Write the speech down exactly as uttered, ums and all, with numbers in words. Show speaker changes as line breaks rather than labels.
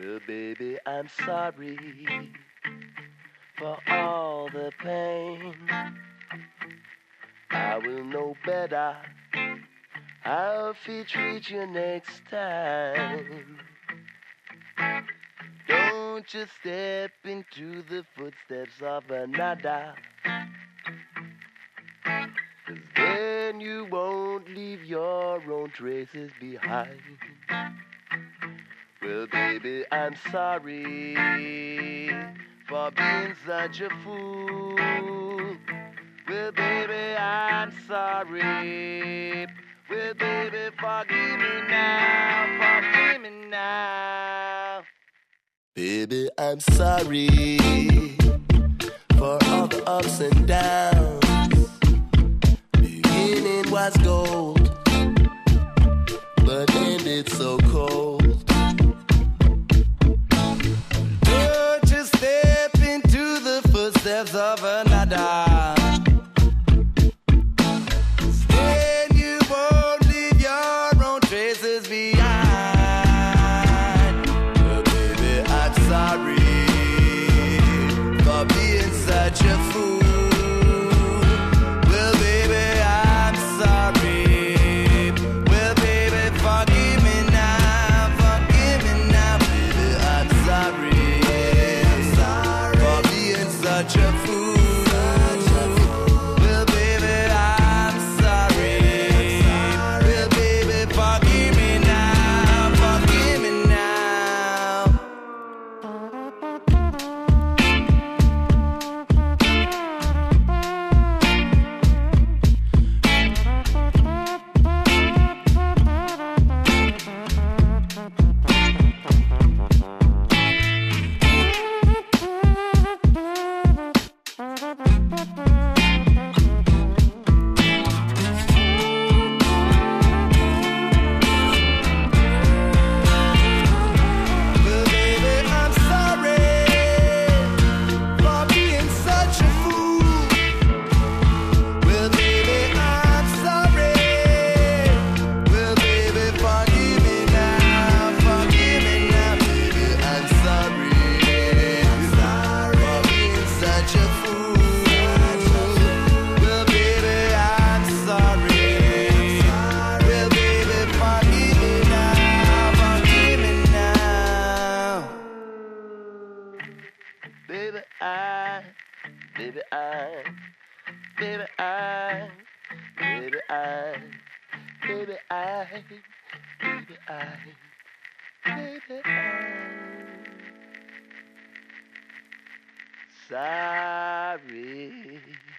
Well, baby, I'm sorry for all the pain. I will know better how to treat you next time. Don't you step into the footsteps of another, 'cause then you won't leave your own traces behind. Well, baby, I'm sorry for being such a fool. Well, baby, I'm sorry. Well, baby, forgive me now, forgive me now. Baby, I'm sorry for all the ups and downs. Beginning was gold, but ended so cold. Don't you step into the footsteps of another. Then you won't leave your own traces behind. Well, baby, I'm sorry for being such a fool. Well, baby, I'm sorry. Well, baby, forgive me now, forgive me now. Baby, I'm sorry, I'm sorry for being such a fool. Well, baby, I'm sorry. Well, baby, forgive me now, forgive me now. Well, baby, I'm sorry for being such a fool. Well, baby, I'm sorry. Well, baby, forgive me now, forgive me now. Baby, I'm sorry, I'm sorry for being such a fool. Well, baby, I'm sorry. Well, baby, forgive me now, forgive me now. Baby, I, baby, I, baby, I, baby, I, baby, I, baby, I, baby, I. Sorry.